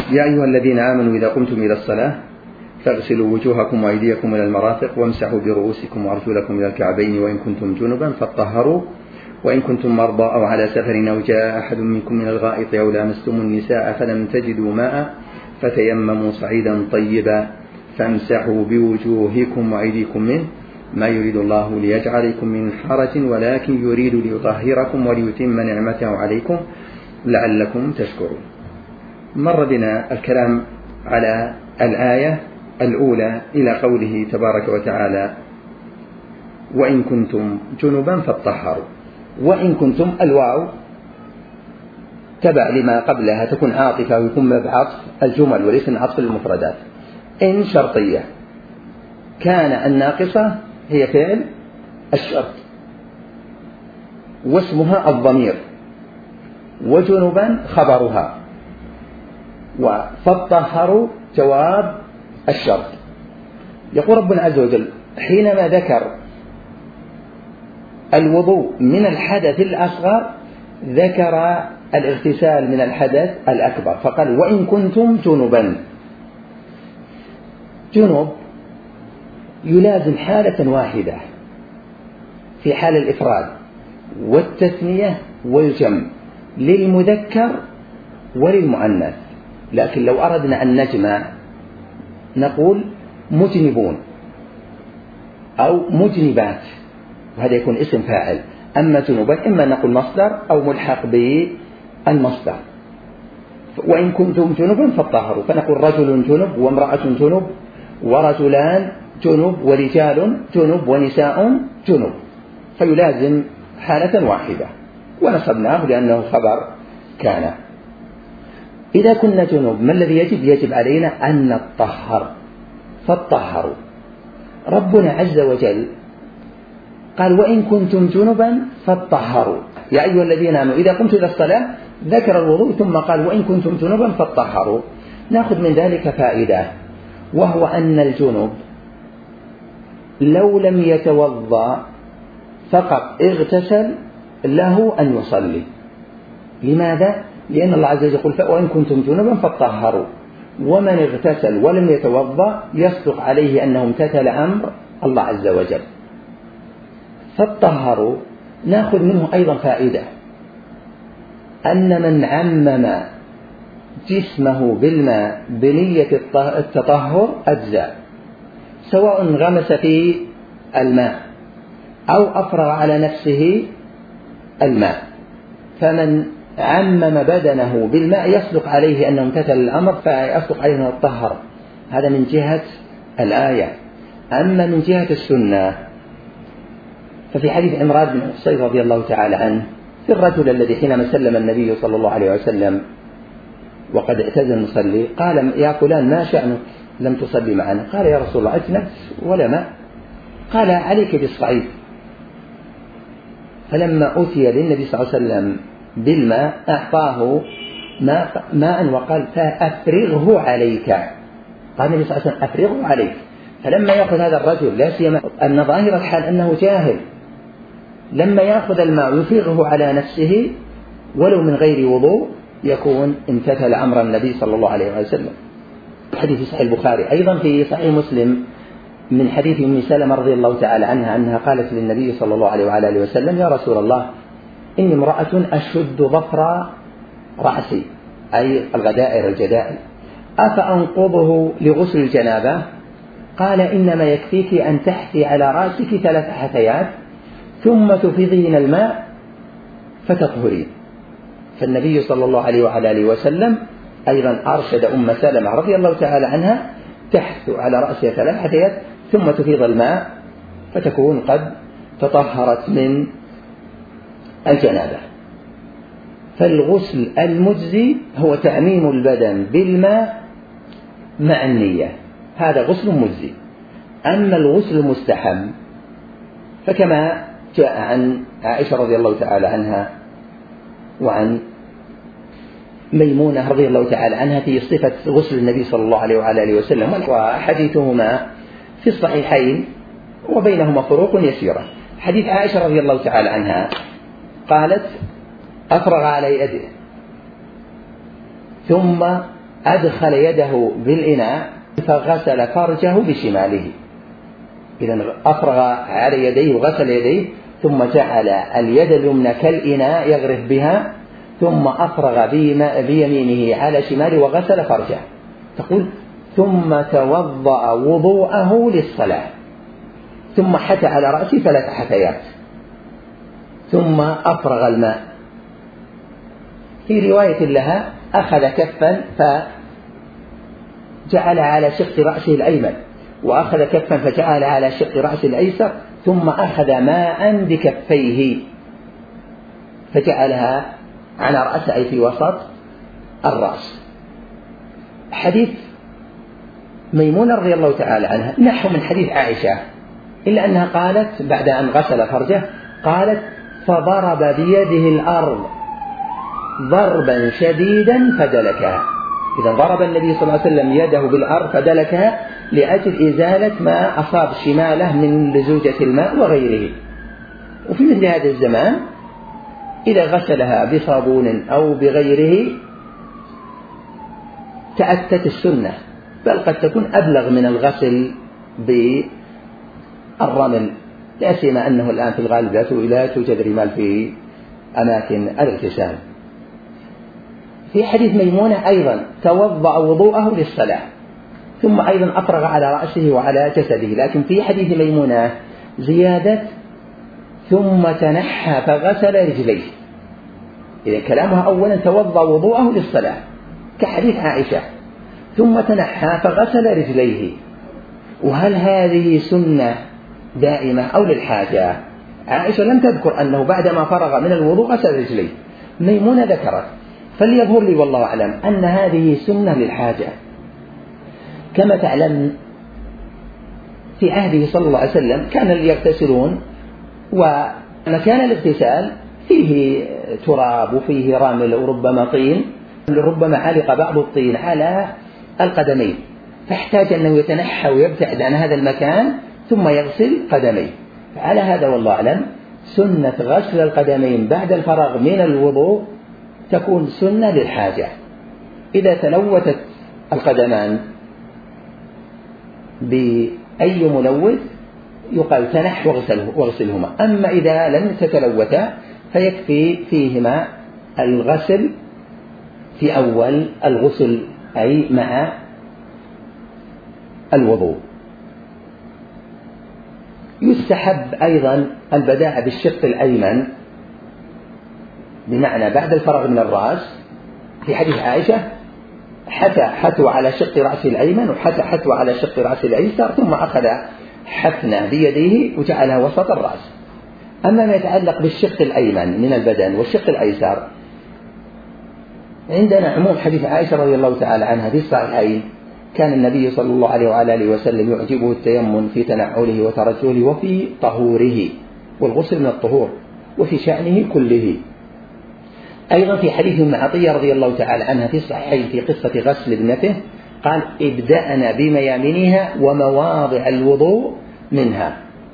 يا أيها الذين آمنوا إذا قمتم إلى الصلاة فاغسلوا وجوهكم وأيديكم إلى المرافق وامسحوا برؤوسكم وأرجلكم إلى الكعبين وإن كنتم جنبا فاطهروا وإن كنتم مرضى أو على سفر أو جاء أحد منكم من الغائط أو لامستم النساء فلم تجدوا ماء فتيمموا صعيدا طيبا فامسحوا بوجوهكم وأيديكم منه ما يريد الله ليجعل عليكم من حرج ولكن يريد ليطهركم وليتم نعمته عليكم لعلكم تشكرون. مر بنا الكلام على الآية الأولى إلى قوله تبارك وتعالى وإن كنتم جنبا فاطهروا. وإن كنتم الواو تبع لما قبلها تكون عاطفة ويكون بعطف الجمل وليس عطف المفردات. إن شرطية، كان الناقصة هي فعل الشرط واسمها الضمير، وجنبا خبرها، فاطهروا جواب الشرط. يقول ربنا عز وجل حينما ذكر الوضوء من الحدث الأصغر ذكر الاغتسال من الحدث الأكبر فقال وإن كنتم جنبا. جنب يلازم حالة واحدة في حال الإفراد والتثنية والجمع للمذكر وللمؤنث، لكن لو أردنا أن نجمع نقول مجنبون أو مجنبات وهذا يكون اسم فاعل. أما جنوبا إما نقول مصدر أو ملحق بالمصدر. وإن كنتم جنبا فاطهروا فنقول رجل جنب وامرأة جنب ورجلان جنب ورجال جنب ونساء جنب، فيلازم حالة واحدة ونصبناه لأنه خبر كان. إذا كنا جنب ما الذي يجب علينا أن نطهر، فاطهروا. ربنا عز وجل قال وإن كنتم جنبا فاطهروا. يا أيها الذين آمنوا إذا قمتم إلى الصلاة ذكر الوضوء ثم قال وإن كنتم جنبا فاطهروا. نأخذ من ذلك فائدة، وهو أن الجنب لو لم يتوضأ فقط اغتسل له أن يصلي. لماذا؟ لأن الله عز وجل يقول وإن كنتم جنبا فاطهروا، ومن اغتسل ولم يتوضأ يصدق عليه أنه امتثل أمر الله عز وجل. فاطهروا نأخذ منه أيضا فائدة أن من عمم جسمه بالماء بنية التطهر أجزاء، سواء غمس في الماء أو أفرغ على نفسه الماء. فمن عمم بدنه بالماء يصدق عليه أنه امتثل الأمر فيصدق عليه أنه يطهر. هذا من جهة الآية. أما من جهة السنة ففي حديث عمران بن حصين رضي الله تعالى عنه في الرجل الذي حينما سلم النبي صلى الله عليه وسلم وقد اعتزل المصلي قال يا فلان ما شأنك لم تصلي معنا؟ قال يا رسول الله أجنبت ولا ماء. قال عليك بالصعيد. فلما أتي للنبي صلى الله عليه وسلم بالماء أعطاه ماء وقال فأفرغه عليك. قال النبي صلى الله عليه وسلم أفرغه عليك. فلما يأخذ هذا الرجل لا سيما أن ظاهر الحال أنه جاهل، لما يأخذ الماء يفرغه على نفسه ولو من غير وضوء يكون امتثل أمر النبي صلى الله عليه وسلم. حديث صحيح البخاري أيضا في صحيح مسلم من حديث أم سلمة رضي الله تعالى عنها أنها قالت للنبي صلى الله عليه وآله وسلم يا رسول الله إني امرأة أشد ظفر رأسي أي الغدائر الجدائر أفأنقضه لغسل الجنابة؟ قال إنما يكفيك أن تحثي على رأسك 3 حثيات ثم تفيضين الماء فتطهرين. فالنبي صلى الله عليه وآله وسلم أيضا أرشد أم سلمة رضي الله تعالى عنها تحث على رأسها 3 حثيات ثم تفيض الماء فتكون قد تطهرت من الجنابة. فالغسل المجزي هو تعميم البدن بالماء مع النية، هذا غسل مجزي. أما الغسل المستحب فكما جاء عن عائشة رضي الله تعالى عنها وعن ميمونة رضي الله تعالى عنها في صفة غسل النبي صلى الله عليه وآله وسلم، وحديثهما في الصحيحين وبينهما فروق يسيرة. حديث عائشة رضي الله تعالى عنها قالت أفرغ على يده ثم أدخل يده بالإناء فغسل فرجه بشماله. إذن أفرغ على يديه وغسل يديه، ثم جعل اليد اليمنى كالإناء يغرف بها، ثم أفرغ بيمينه على شماله وغسل فرجه. تقول ثم توضأ وضوءه للصلاة، ثم حثى على رأسه 3 حثيات، ثم أفرغ الماء. في رواية لها أخذ كفا فجعل على شق رأسه الأيمن، وأخذ كفا فجعل على شق رأسه الأيسر، ثم أخذ ماء بكفيه فجعلها على رأسه أي في وسط الرأس. حديث ميمونة رضي الله تعالى عنها نحو من حديث عائشة، إلا أنها قالت بعد أن غسل فرجه قالت فضرب بيده الأرض ضربا شديدا فدلكها. إذا ضرب النبي صلى الله عليه وسلم يده بالأرض فدلكها لأجل إزالة ما أصاب شماله من لزوجة الماء وغيره. وفي مثل هذا الزمان إذا غسلها بصابون أو بغيره تأتت السنة، بل قد تكون أبلغ من الغسل بالرمل، لا سيما أنه الآن في الغالب لا توجد رمال في أماكن الاغتسال. في حديث ميمونة أيضا توضأ وضوءه للصلاة، ثم أيضا أفرغ على رأسه وعلى جسده، لكن في حديث ميمونة زيادة ثم تنحى فغسل رجليه. إذا كلامها أولا توضأ وضوءه للصلاة كحديث عائشة، ثم تنحى فغسل رجليه. وهل هذه سنة دائمة أو للحاجة؟ عائشة لم تذكر أنه بعدما فرغ من الوضوء غسل رجليه، ميمونة ذكرت. فليظهر لي والله أعلم أن هذه سنة للحاجة. كما تعلم في عهده صلى الله عليه وسلم كان يغتسلون، ومكان الاغتسال فيه تراب وفيه رمل وربما طين، ربما علق بعض الطين على القدمين، فاحتاج أنه يتنحى ويبتعد عن هذا المكان ثم يغسل قدميه. على هذا والله أعلم سنة غسل القدمين بعد الفراغ من الوضوء تكون سنة للحاجة. إذا تلوثت القدمان بأي ملوث يقال تنح واغسلهما، أما إذا لم تتلوثا فيكفي فيهما الغسل في أول الغسل أي مع الوضوء. يستحب أيضا البداءة بالشق الأيمن، بمعنى بعد الفراغ من الرأس. في حديث عائشة حثوى على شق رأسه الأيمن وحثوى على شق رأسه الأيسر، ثم أخذ حثنة بيديه وجعلها وسط الرأس. أما ما يتعلق بالشق الأيمن من البدن والشق الأيسر، عندنا عموم حديث عائشة رضي الله تعالى عنها في الصحيحين كان النبي صلى الله عليه وآله وسلم يعجبه التيمم في تنعله وترجله وفي طهوره، والغسل من الطهور وفي شأنه كله. أيضا في حديث ام عطية رضي الله تعالى عنها في الصحيحين في قصة غسل ابنته قال ابدأنا بميامنها ومواضع الوضوء منها.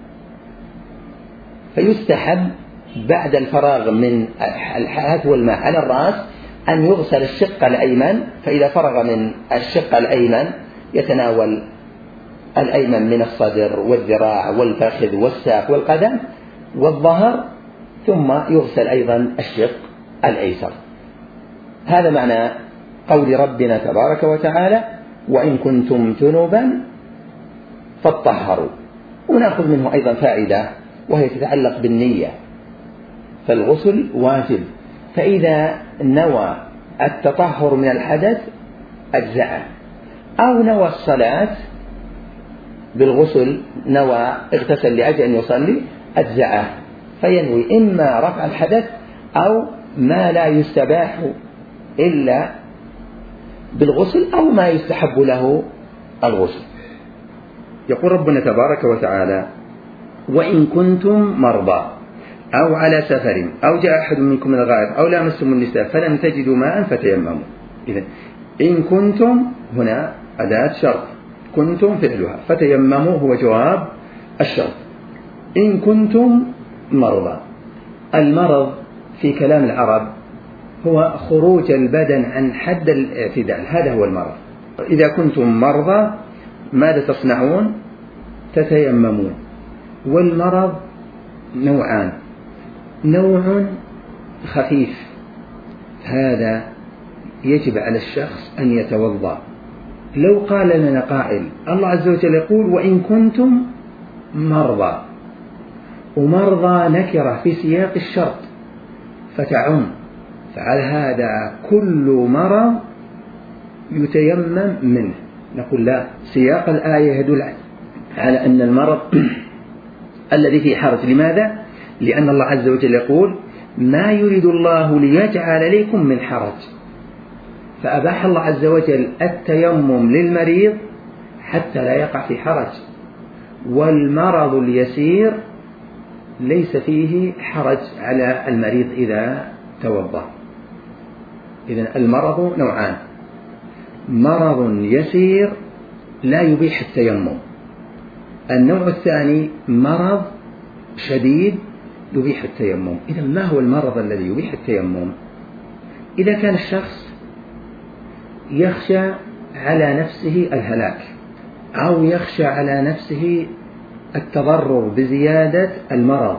فيستحب بعد الفراغ من الحث والماء على الرأس أن يغسل الشق الأيمن، فإذا فرغ من الشق الأيمن يتناول الأيمن من الصدر والذراع والفخذ والساق والقدم والظهر، ثم يغسل أيضا الشق الأيسر. هذا معنى قول ربنا تبارك وتعالى وإن كنتم جنبا فاطهروا. ونأخذ منه أيضا فائدة وهي تتعلق بالنية، فالغسل واجب، فإذا نوى التطهر من الحدث أجزأه، أو نوى الصلاة بالغسل، نوى اغتسل لأجل أن يصلي أجزأه، فينوي إما رفع الحدث أو ما لا يستباح إلا بالغسل أو ما يستحب له الغسل. يقول ربنا تبارك وتعالى وإن كنتم مرضى أو على سفر أو جاء أحد منكم من الغائط أو لامستم النساء فلم تجدوا ماء فتيمموا. إذن إن كنتم هنا أداة شرط، كنتم فعلها، فتيمموا هو جواب الشرط. إن كنتم مرضى، المرض في كلام العرب هو خروج البدن عن حد الاعتدال، هذا هو المرض. إذا كنتم مرضى ماذا تصنعون؟ تتيممون. والمرض نوعان، نوع خفيف، هذا يجب على الشخص أن يتوضأ. لو قال لنا قائل الله عز وجل يقول وإن كنتم مرضى، ومرضى نكرة في سياق الشرط فتعم، فعلى هذا كل مرض يتيمم منه. نقول لا، سياق الآية يدل على أن المرض الذي فيه حرج. لماذا؟ لأن الله عز وجل يقول ما يريد الله ليجعل عليكم من حرج، فأباح الله عز وجل التيمم للمريض حتى لا يقع في حرج. والمرض اليسير ليس فيه حرج على المريض إذا توضأ. إذن المرض نوعان، مرض يسير لا يبيح التيمم، النوع الثاني مرض شديد يبيح التيمم. إذن ما هو المرض الذي يبيح التيمم؟ إذا كان الشخص يخشى على نفسه الهلاك، أو يخشى على نفسه التضرر بزيادة المرض،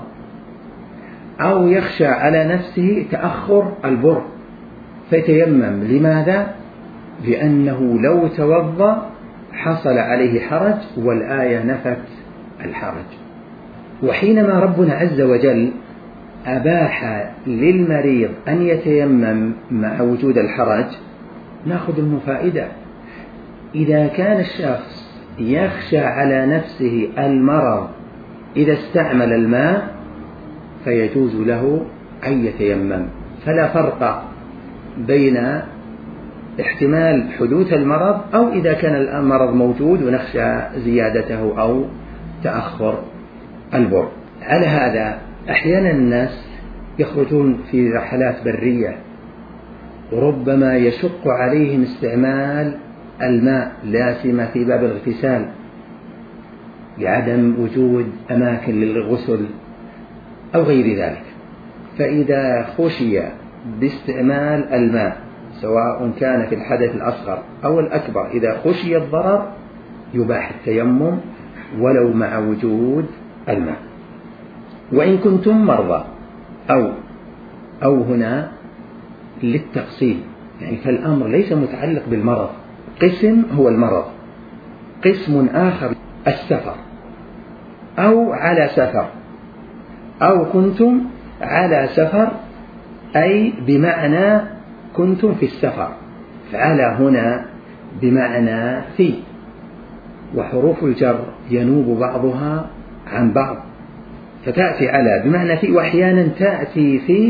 أو يخشى على نفسه تأخر البر فيتيمم. لماذا؟ لأنه لو توضأ حصل عليه حرج، والآية نفت الحرج. وحينما ربنا عز وجل أباح للمريض أن يتيمم مع وجود الحرج نأخذ منه فائدة. إذا كان الشخص يخشى على نفسه المرض إذا استعمل الماء فيجوز له أن يتيمم، فلا فرق بين احتمال حدوث المرض أو إذا كان المرض موجود ونخشى زيادته أو تأخر البر. على هذا أحيانا الناس يخرجون في رحلات برية وربما يشق عليهم استعمال الماء، لا سيما في باب الاغتسال لعدم وجود أماكن للغسل أو غير ذلك. فإذا خشي باستعمال الماء سواء كان في الحدث الأصغر أو الأكبر، إذا خشي الضرر يباح التيمم ولو مع وجود الماء. وإن كنتم مرضى، أو هنا للتقسيم، يعني فالأمر ليس متعلق بالمرض، قسم هو المرض، قسم آخر السفر، أو على سفر، أو كنتم على سفر أي بمعنى كنتم في السفر، فعلى هنا بمعنى في، وحروف الجر ينوب بعضها عن بعض، فتأتي على بمعنى في، وأحيانا تأتي في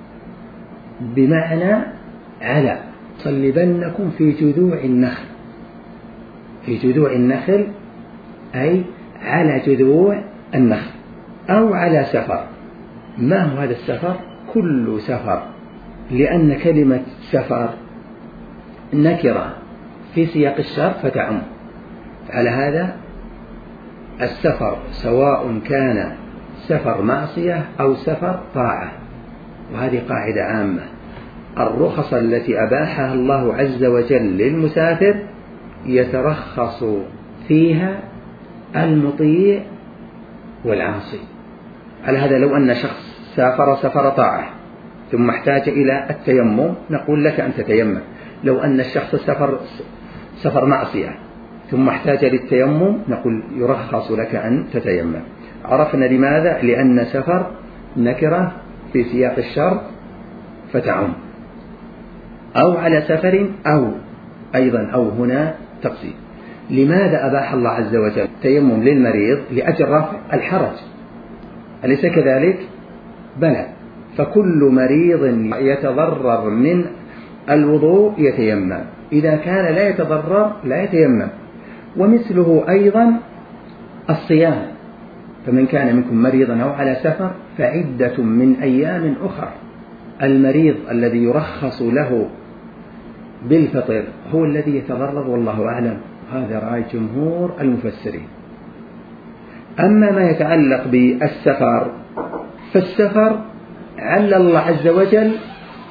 بمعنى على. صلبنكم في جذوع النخل، في جذوع النخل أي على جذوع النخل، أو على سفر. ما هو هذا السفر؟ كل سفر، لأن كلمة سفر نكرة في سياق الشرط فتعم. على هذا السفر سواء كان سفر معصية أو سفر طاعة، وهذه قاعدة عامة. الرخص التي أباحها الله عز وجل للمسافر يترخص فيها المطيع والعاصي. على هذا لو أن شخص سافر سفر طاعة ثم احتاج إلى التيمم نقول لك أن تتيمم. لو أن الشخص سفر معصية ثم احتاج للتيمم نقول يرخص لك أن تتيمم. عرفنا لماذا؟ لأن سفر نكرة في سياق الشرط فتعم، أو على سفر، أو أيضا أو هنا تقصير. لماذا أباح الله عز وجل التيمم للمريض؟ لأجل رفع الحرج، أليس كذلك؟ بلى، فكل مريض يتضرر من الوضوء يتيمم، إذا كان لا يتضرر لا يتيمم. ومثله أيضا الصيام، فمن كان منكم مريضا أو على سفر فعدة من أيام أخر. المريض الذي يرخص له بالفطر هو الذي يتضرر، والله أعلم، هذا رأي جمهور المفسرين. أما ما يتعلق بالسفر فالسفر علل الله عز وجل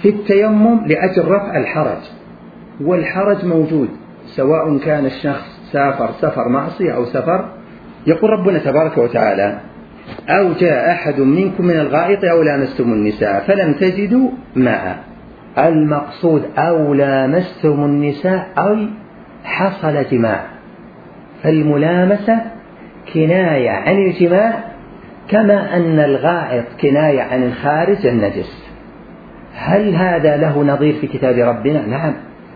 في التيمم لأجل رفع الحرج، والحرج موجود سواء كان الشخص سافر سفر معصية أو سفر. يقول ربنا تبارك وتعالى: أو جاء أحد منكم من الغائط أو لامستم النساء فلم تجدوا ماء. المقصود أو لامستم النساء أي حصل جماع، فالملامسة كناية عن الجماع، كما أن الغائط كناية عن الخارج النجس. هل هذا له نظير في كتاب ربنا؟ نعم،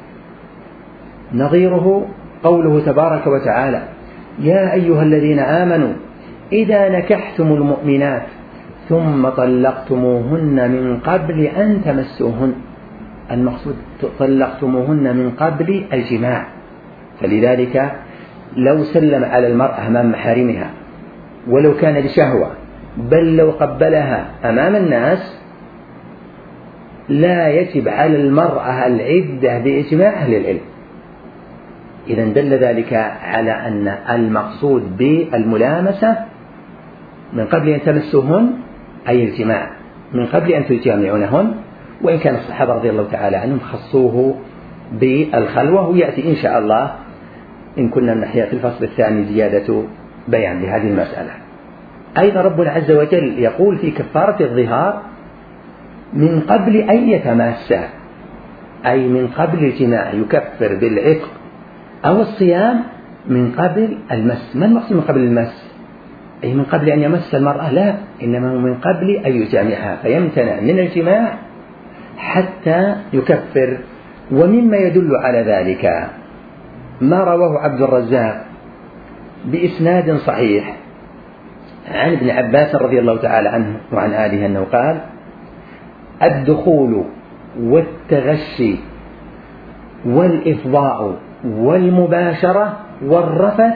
نظيره قوله تبارك وتعالى: يا أيها الذين آمنوا إذا نكحتم المؤمنات ثم طلقتموهن من قبل أن تمسوهن. المقصود طلقتموهن من قبل الجماع، فلذلك لو سلم على المرأة أمام محارمها ولو كان بشهوة، بل لو قبلها أمام الناس، لا يجب على المرأة العدة بإجماع أهل العلم. إذن دل ذلك على أن المقصود بالملامسة من قبل أن تمسوهن أي الجماع، من قبل أن تجامعونهن، وإن كان الصحابة رضي الله تعالى عنهم خصوه بالخلوة، ويأتي إن شاء الله إن كنا نحيا في الفصل الثاني زيادة بيان لهذه المسألة. أيضا ربنا عز وجل يقول في كفارة الظهار: من قبل أن يتماسا، أي من قبل الجماع، يكفر بالعتق أو الصيام من قبل المس. ما المقصود من قبل المس؟ أي من قبل أن يمس المرأة؟ لا، إنما هو من قبل أن يجامعها، فيمتنع من الجماع حتى يكفر. ومما يدل على ذلك ما رواه عبد الرزاق بإسناد صحيح عن ابن عباس رضي الله تعالى عنه وعن آله أنه قال: الدخول والتغشي والإفضاء والمباشرة والرفث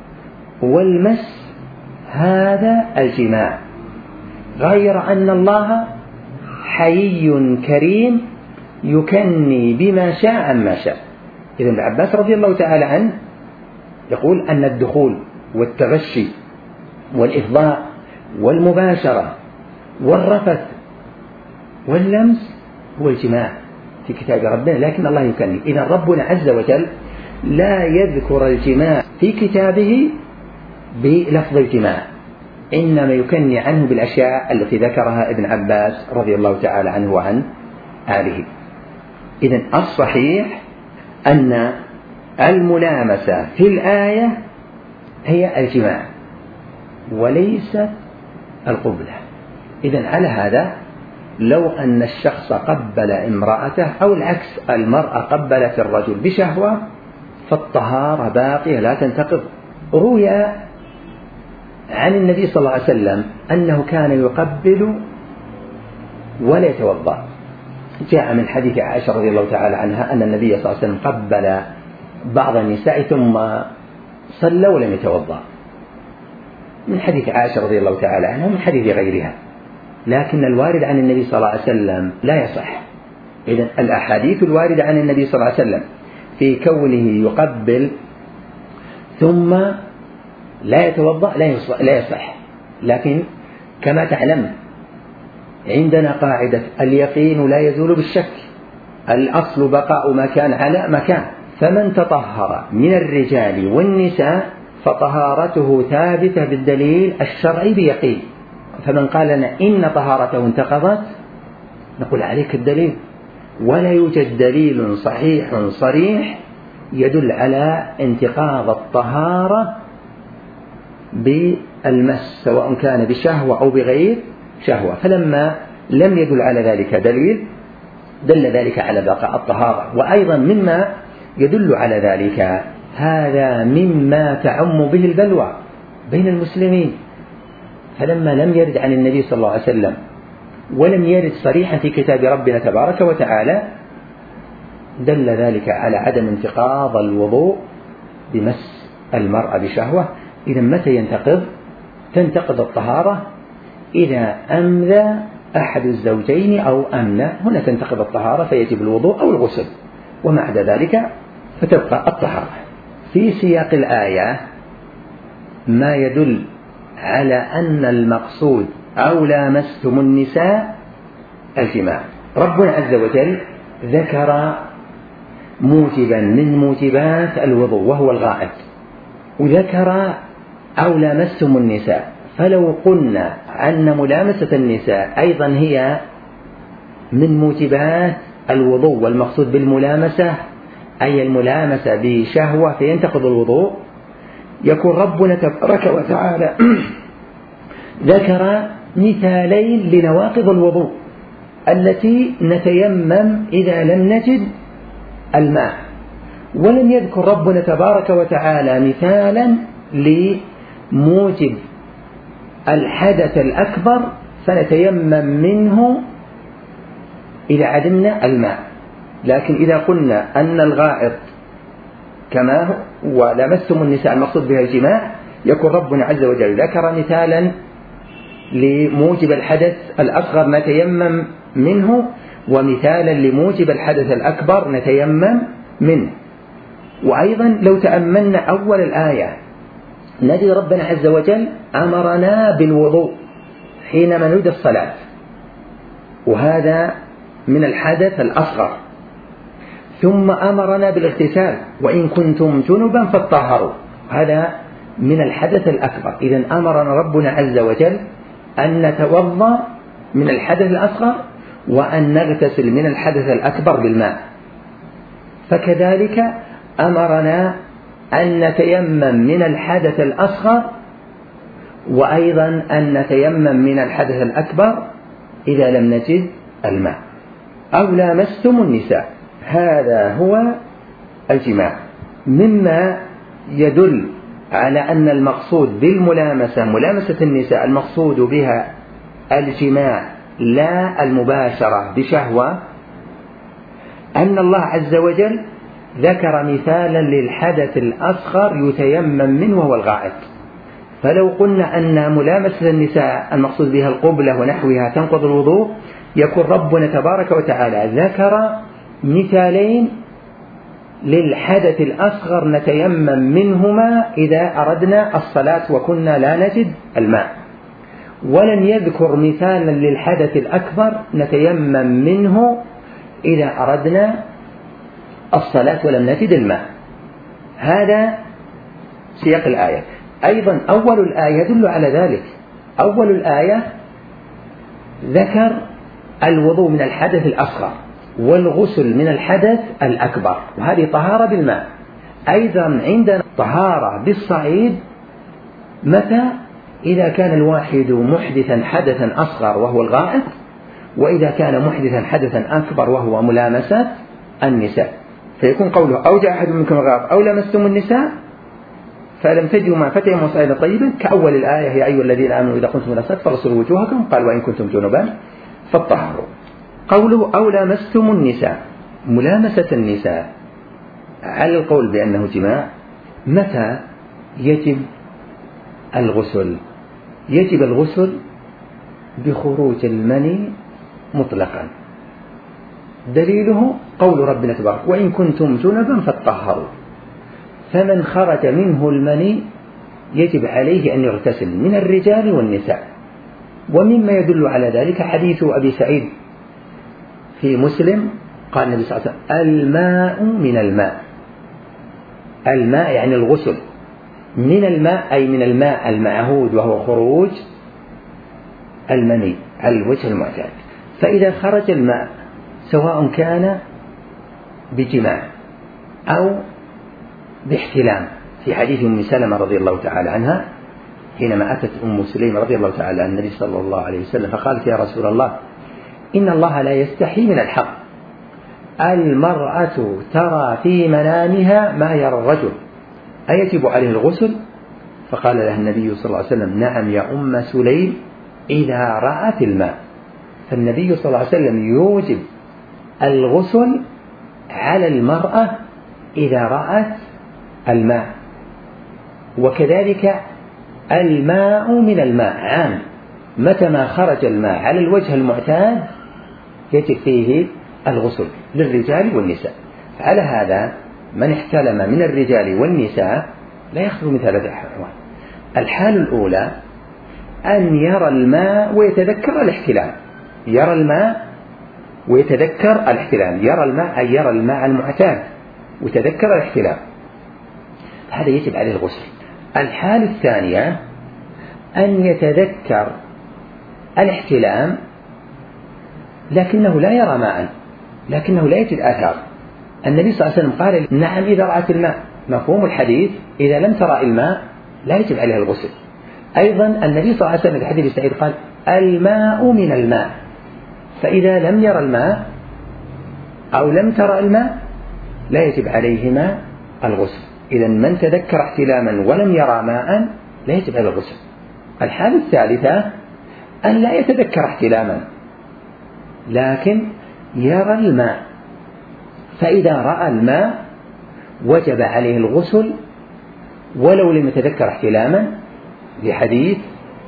والمس هذا الجماع، غير أن الله حيي كريم يكني بما شاء عما شاء. إذن ابن عباس رضي الله تعالى عنه يقول أن الدخول والتغشي والإفضاء والمباشرة والرفث واللمس هو الجماع في كتاب ربنا، لكن الله يكني. إذن ربنا عز وجل لا يذكر الجماع في كتابه بلفظ الجماع، إنما يكني عنه بالأشياء التي ذكرها ابن عباس رضي الله تعالى عنه وعن آله. إذن الصحيح أن الملامسة في الآية هي الجماع وليس القبلة. إذن على هذا لو أن الشخص قبل امرأته أو العكس، المرأة قبلت الرجل بشهوة، فالطهارة باقية لا تنتقض. روي عن النبي صلى الله عليه وسلم أنه كان يقبل ولا يتوضأ. جاء من حديث عائشة رضي الله تعالى عنها أن النبي صلى الله عليه وسلم قبل بعض النساء ثم صلى ولم يتوضأ، من حديث عائشة رضي الله تعالى عنها ومن حديث غيرها، لكن الوارد عن النبي صلى الله عليه وسلم لا يصح. إذن الأحاديث الواردة عن النبي صلى الله عليه وسلم في كونه يقبل ثم لا يتوضأ لا يصح. لكن كما تعلم عندنا قاعدة: اليقين لا يزول بالشك، الأصل بقاء ما كان على مكان، فمن تطهر من الرجال والنساء فطهارته ثابتة بالدليل الشرعي بيقين. فمن قال لنا إن طهارته انتقضت نقول عليك الدليل، ولا يوجد دليل صحيح صريح يدل على انتقاض الطهارة بالمس سواء كان بشهوة أو بغير شهوة. فلما لم يدل على ذلك دليل دل ذلك على بقاء الطهارة. وأيضا مما يدل على ذلك هذا مما تعم به البلوى بين المسلمين، فلما لم يرد عن النبي صلى الله عليه وسلم ولم يرد صريحا في كتاب ربنا تبارك وتعالى دل ذلك على عدم انتقاض الوضوء بمس المرأة بشهوة. إذا متى ينتقض؟ تنتقض الطهارة إذا أمذى أحد الزوجين أو أمنى، هنا تنتقض الطهارة فيجب الوضوء أو الغسل، وما عدا ذلك فتبقى الطهارة. في سياق الآية ما يدل على أن المقصود أو لامستم النساء الجماع، ربنا عز وجل ذكر موجبا من موجبات الوضوء وهو الغائط، وذكر أو لامستم النساء، فلو قلنا أن ملامسة النساء أيضا هي من موجبات الوضوء، والمقصود بالملامسة أي الملامسة بشهوة فينتقض الوضوء، يكون ربنا تبارك وتعالى ذكر مثالين لنواقض الوضوء التي نتيمم إذا لم نجد الماء، ولم يذكر ربنا تبارك وتعالى مثالا لموجب الحدث الأكبر فنتيمم منه إذا عدمنا الماء. لكن إذا قلنا أن الغائط كما هو ولمستم النساء المقصود بها الجماع، يكون ربنا عز وجل ذكر مثالا لموجب الحدث الأصغر نتيمم منه، ومثالا لموجب الحدث الأكبر نتيمم منه. وأيضا لو تأملنا أول الآية نجد ربنا عز وجل أمرنا بالوضوء حينما نريد الصلاة، وهذا من الحدث الأصغر، ثم أمرنا بالاغتسال وإن كنتم جنبا فاطهروا، هذا من الحدث الأكبر. إذن أمرنا ربنا عز وجل أن نتوضأ من الحدث الأصغر وأن نغتسل من الحدث الأكبر بالماء. فكذلك أمرنا أن نتيمم من الحدث الأصغر، وأيضا أن نتيمم من الحدث الأكبر إذا لم نجد الماء. أو لامستم النساء، هذا هو الجماع، مما يدل على أن المقصود بالملامسة ملامسة النساء المقصود بها الجماع لا المباشرة بشهوة، أن الله عز وجل ذكر مثالا للحدث الأصغر يتيمم منه وهو الغائط. فلو قلنا أن ملامسة النساء المقصود بها القبلة ونحوها تنقض الوضوء، يكون ربنا تبارك وتعالى ذكر مثالين للحدث الأصغر نتيمم منهما إذا أردنا الصلاة وكنا لا نجد الماء، ولم يذكر مثالا للحدث الأكبر نتيمم منه إذا أردنا الصلاة ولم نجد الماء. هذا سياق الآية. أيضا أول الآية يدل على ذلك. أول الآية ذكر الوضوء من الحدث الأصغر والغسل من الحدث الأكبر، وهذه طهارة بالماء. أيضا عندنا طهارة بالصعيد، متى؟ إذا كان الواحد محدثا حدثا أصغر وهو الغائط، وإذا كان محدثا حدثا أكبر وهو ملامسة النساء، فيكون قوله أو جاء أحد منكم الغائط أو لمستم النساء فلم تجدوا ماء فتيمموا صعيدا طيبا، كأول الآية يا أيها الذين آمنوا إذا قمتم إلى الصلاة فاغسلوا وجوهكم، قال وإن كنتم جنبا فاطهروا. قوله أو لامستم النساء، ملامسة النساء على القول بأنه جماع. متى يجب الغسل؟ يجب الغسل بخروج المني مطلقا، دليله قول ربنا تبارك وإن كنتم جنبا فاطهروا، فمن خرج منه المني يجب عليه أن يغتسل من الرجال والنساء. ومما يدل على ذلك حديث أبي سعيد في مسلم، قال النبي صلى الله عليه وسلم الماء من الماء، الماء يعني الغسل من الماء أي من الماء المعهود وهو خروج المني على الوجه المعتاد. فإذا خرج الماء سواء كان بجماع أو باحتلام، في حديث أم سلمة رضي الله تعالى عنها حينما أتت أم سليم رضي الله تعالى عن النبي صلى الله عليه وسلم فقالت يا رسول الله إن الله لا يستحي من الحق، المرأة ترى في منامها ما يرى الرجل أيجب عليه الغسل؟ فقال لها النبي صلى الله عليه وسلم نعم يا أم سليم إذا رأت الماء. فالنبي صلى الله عليه وسلم يوجب الغسل على المرأة إذا رأت الماء. وكذلك الماء من الماء عام، متى ما خرج الماء على الوجه المعتاد يجب فيه الغسل للرجال والنساء. على هذا من احتلم من الرجال والنساء لا يخلو من ثلاثة أحوال. الحال الأولى أن يرى الماء ويتذكر الاحتلام، يرى الماء ويتذكر الاحتلام، يرى الماء أي يرى الماء المعتاد وتذكر الاحتلام، هذا يجب عليه الغسل. الحالة الثانية أن يتذكر الاحتلام لكنه لا يرى ماء، لكنه لا يجد آثار. النبي صلى الله عليه وسلم قال نعم إذا رأت الماء، مفهوم الحديث إذا لم ترى الماء لا يجب عليه الغسل. أيضا النبي صلى الله عليه وسلم في حديث سعيد قال الماء من الماء، فإذا لم يرى الماء أو لم ترى الماء لا يجب عليهما الغسل. إذا من تذكر احتلاما ولم يرى ماء لا يجب عليه الغسل. الحالة الثالثة أن لا يتذكر احتلاما لكن يرى الماء، فإذا رأى الماء وجب عليه الغسل ولو لم يتذكر احتلاما، لحديث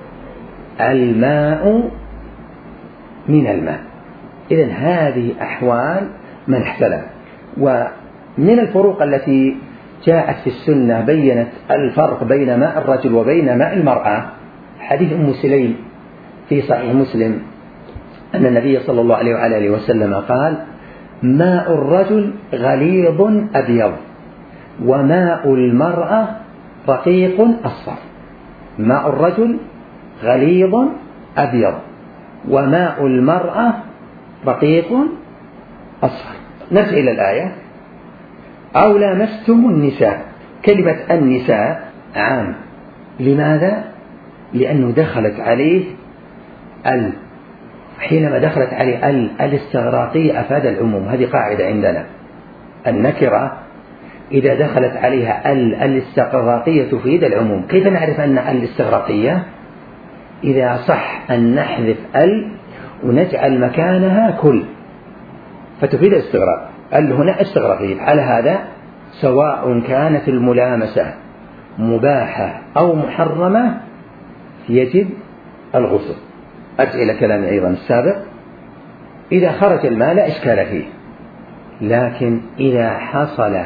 الماء من الماء. إذن هذه أحوال من احتلم. ومن الفروق التي جاءت في السنة بيّنت الفرق بين ماء الرجل وبين ماء المرأة حديث أم سليم في صحيح مسلم أن النبي صلى الله عليه وآله وسلم قال ماء الرجل غليظ أبيض وماء المرأة رقيق أصفر. ماء الرجل غليظ أبيض وماء المرأة رقيق أصفر. نرجع إلى الآية أو لامستم النساء. كلمة النساء عام، لماذا؟ لأنه دخلت عليه حينما دخلت عليه الاستغراقية أفاد العموم. هذه قاعدة عندنا، النكرة إذا دخلت عليها الاستغراقية تفيد العموم. كيف نعرف أن الاستغراقية؟ إذا صح أن نحذف ونجعل مكانها كل فتفيد الاستغراق. هنا استغراقية. على هذا سواء كانت الملامسة مباحة أو محرمة يجب الغسل. أرجع إلى كلامي أيضا السابق، إذا خرج الماء لا إشكال فيه، لكن إذا حصل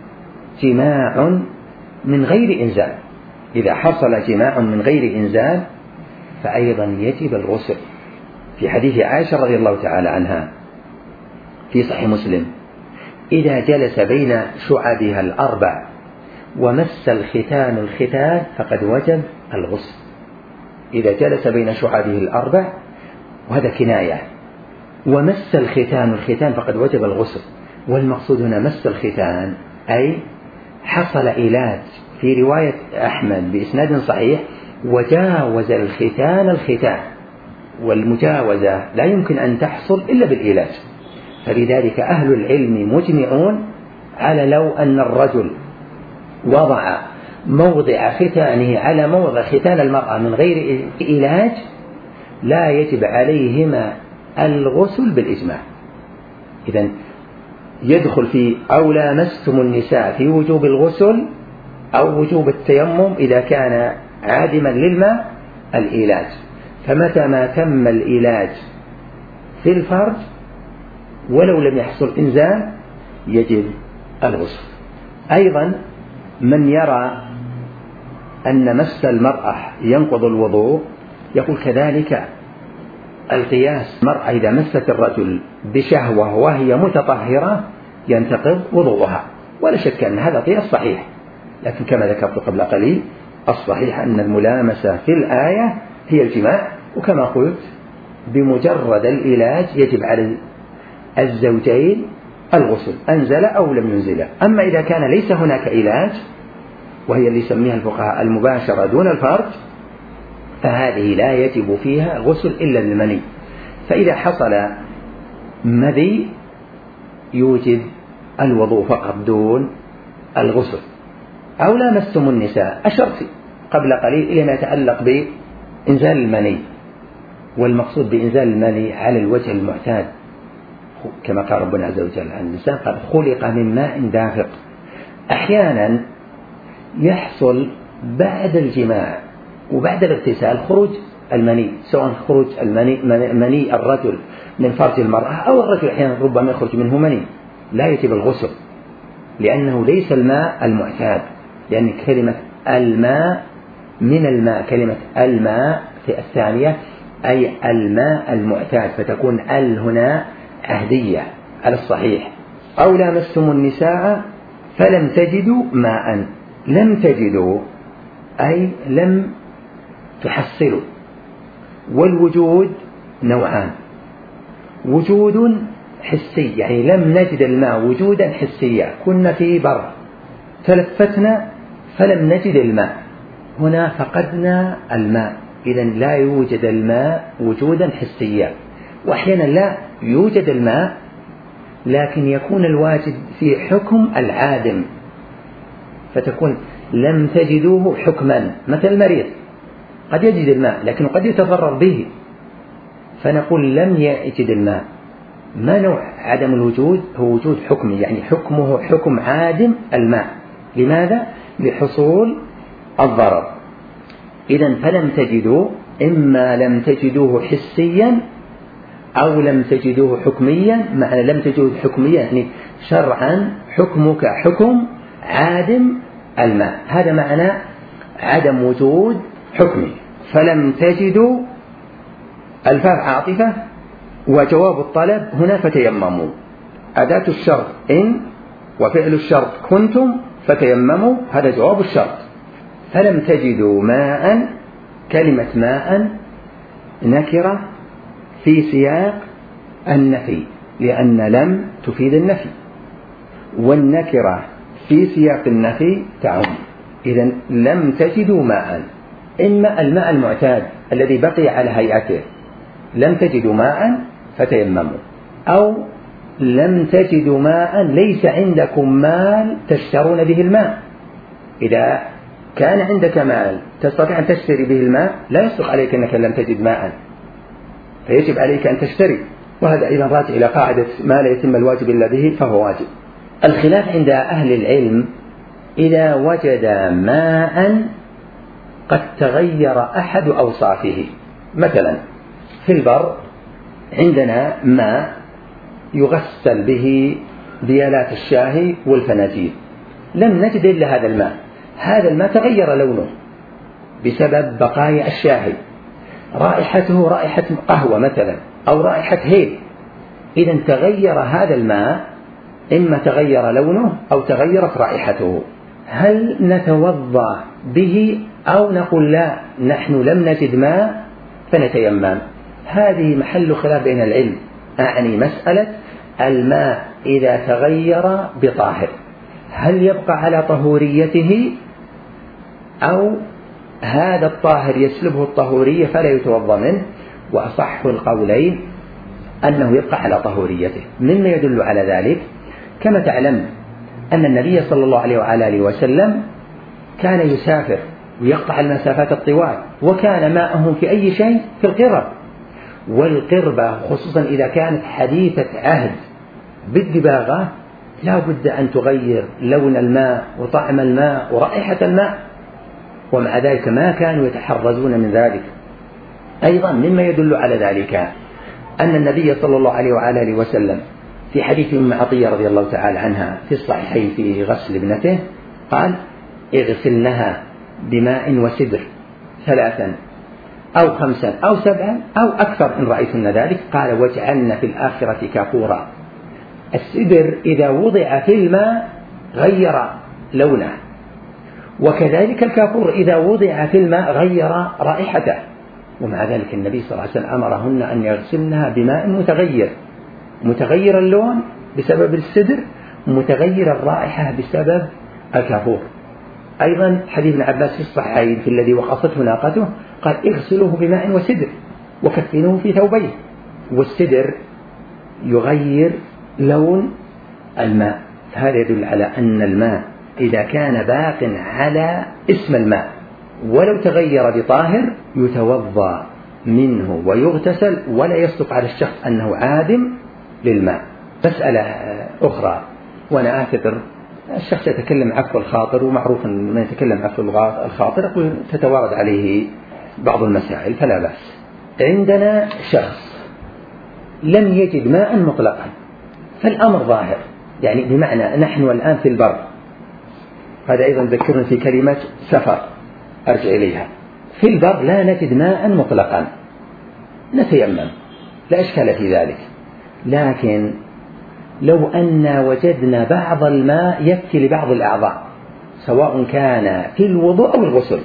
جماع من غير إنزال، إذا حصل جماع من غير إنزال فأيضا يجب الغسل. في حديث عائشة رضي الله تعالى عنها في صحيح مسلم إذا جلس بين شعبها الأربع ومس الختان الختان فقد وجب الغسل. إذا جلس بين شعبه الأربع، وهذا كناية، ومس الختان الختان فقد وجب الغسل. والمقصود هنا مس الختان أي حصل إيلاج. في رواية أحمد بإسناد صحيح وجاوز الختان الختان، والمجاوزة لا يمكن أن تحصل إلا بالإيلاج. فلذلك أهل العلم مجمعون على لو أن الرجل وضع موضع ختانه على موضع ختان المرأة من غير إيلاج لا يجب عليهما الغسل بالإجماع. إذن يدخل في أو لامستم النساء في وجوب الغسل أو وجوب التيمم إذا كان عادما للماء الإيلاج. فمتى ما تم الإيلاج في الفرج ولو لم يحصل إنزال يجب الغسل. أيضا من يرى أن مس المرأة ينقض الوضوء يقول كذلك القياس، المرأة إذا مست الرجل بشهوة وهي متطهرة ينتقض وضوءها، ولا شك أن هذا قياس صحيح. لكن كما ذكرت قبل قليل الصحيح أن الملامسة في الآية هي الجماع، وكما قلت بمجرد العلاج يجب على الزوجين الغسل أنزل أو لم ينزل. أما إذا كان ليس هناك علاج وهي اللي يسميها الفقهاء المباشرة دون الفرج فهذه لا يجب فيها غسل إلا المني. فإذا حصل مذي يوجب الوضوء فقط دون الغسل. أو لامستم النساء أشرت قبل قليل إلى ما يتعلق بإنزال المني، والمقصود بإنزال المني على الوجه المعتاد كما قال ربنا عز وجل عن الإنسان قد خلق من ماء دافق. أحيانا يحصل بعد الجماع وبعد الاغتسال خروج المني، سواء خروج مني الرجل من فرج المرأة أو الرجل أحيانا ربما يخرج منه مني، لا يجب الغسل لأنه ليس الماء المعتاد. لأن كلمة الماء من الماء، كلمة الماء في الثانية أي الماء المعتاد، فتكون هنا عهدية على الصحيح. أو لامستم النساء فلم تجدوا ماء. لم تجدوا أي لم تحصلوا. والوجود نوعان: وجود حسي، يعني لم نجد الماء وجودا حسيا، كنا في بر تلفتنا فلم نجد الماء، هنا فقدنا الماء، إذن لا يوجد الماء وجودا حسيا. وأحيانا لا يوجد الماء لكن يكون الواجد في حكم العادم، فتكون لم تجدوه حكما، مثل المريض قد يجد الماء لكن قد يتضرر به، فنقول لم يجد الماء. ما نوع عدم الوجود؟ هو وجود حكمي، يعني حكمه حكم عادم الماء. لماذا؟ لحصول الضرر. إذن فلم تجدوا، إما لم تجدوه حسيا أو لم تجدوه حكميا. معنى لم تجدوه حكميا يعني شرعا حكمك حكم عادم الماء، هذا معنى عدم وجود حكمي. فلم تجدوا الفاء عاطفة، وجواب الطلب هنا فتيمموا، أداة الشرط إن وفعل الشرط كنتم فتيمموا، هذا جواب الشرط. فلم تجدوا ماء، كلمة ماء نكرة في سياق النفي، لأن لم تفيد النفي، والنكرة في سياق النفي تعم. إذن لم تجدوا ماء، إما الماء المعتاد الذي بقي على هيئته، لم تجدوا ماء فتيمموا، أو لم تجدوا ماء ليس عندكم مال تشترون به الماء. إذا كان عندك مال تستطيع أن تشتري به الماء لا يصدق عليك أنك لم تجد ماء، فيجب عليك أن تشتري. وهذا أيضا راجع إلى قاعدة ما لا يتم الواجب إلا به فهو واجب. الخلاف عند أهل العلم إذا وجد ماء قد تغير أحد أوصافه. مثلا في البر عندنا ماء يغسل به بيالات الشاهي والفناجيل، لم نجد إلا هذا الماء، هذا الماء تغير لونه بسبب بقايا الشاهي، رائحته رائحة قهوة مثلا أو رائحة هيل. إذن تغير هذا الماء، إما تغير لونه أو تغيرت رائحته. هل نتوضأ به أو نقول لا نحن لم نجد ماء فنتيمم؟ هذه محل خلاف بين العلم، أعني مسألة الماء إذا تغير بطاهر هل يبقى على طهوريته أو هذا الطاهر يسلبه الطهورية فلا يتوضأ منه؟ وأصح القولين أنه يبقى على طهوريته. مما يدل على ذلك كما تعلم أن النبي صلى الله عليه وعلى آله وسلم كان يسافر ويقطع المسافات الطوال، وكان ماءهم في أي شيء في القرب، والقربة خصوصا إذا كانت حديثة عهد بالدباغة لا بد أن تغير لون الماء وطعم الماء ورائحة الماء، ومع ذلك ما كانوا يتحرزون من ذلك. أيضا مما يدل على ذلك أن النبي صلى الله عليه وعلى آله وسلم في حديث أم عطية رضي الله تعالى عنها في الصحيحين في غسل ابنته قال اغسلنها بماء وسدر 3 أو 5 أو 7 أو أكثر إن رأيتن ذلك، قال واجعلن في الآخرة كافورا. السدر إذا وضع في الماء غير لونه، وكذلك الكافور إذا وضع في الماء غير رائحته، ومع ذلك النبي صلى الله عليه وسلم أمرهن أن يغسلنها بماء متغير اللون بسبب السدر، متغير الرائحة بسبب الكافور. أيضا حديث ابن عباس في الصحيحين في الذي وقصته ناقته قال اغسلوه بماء وسدر وكفنوه في ثوبيه، والسدر يغير لون الماء. هذا يدل على أن الماء إذا كان باق على اسم الماء ولو تغير بطاهر يتوضأ منه ويغتسل، ولا يصدق على الشخص أنه عادم للماء. مسألة أخرى، وأنا أعتذر الشخص يتكلم عفو الخاطر، ومعروف أن من يتكلم عفو الخاطر تتوارد عليه بعض المسائل فلا بأس. عندنا شخص لم يجد ماء مطلقا، فالأمر ظاهر، يعني بمعنى نحن الآن في البر، هذا أيضا ذكرنا في كلمة سفر أرجع إليها، في البر لا نجد ماء مطلقا نتيمم لا إشكال في ذلك، لكن لو أن وجدنا بعض الماء يكفي لبعض الأعضاء سواء كان في الوضوء أو الغسل،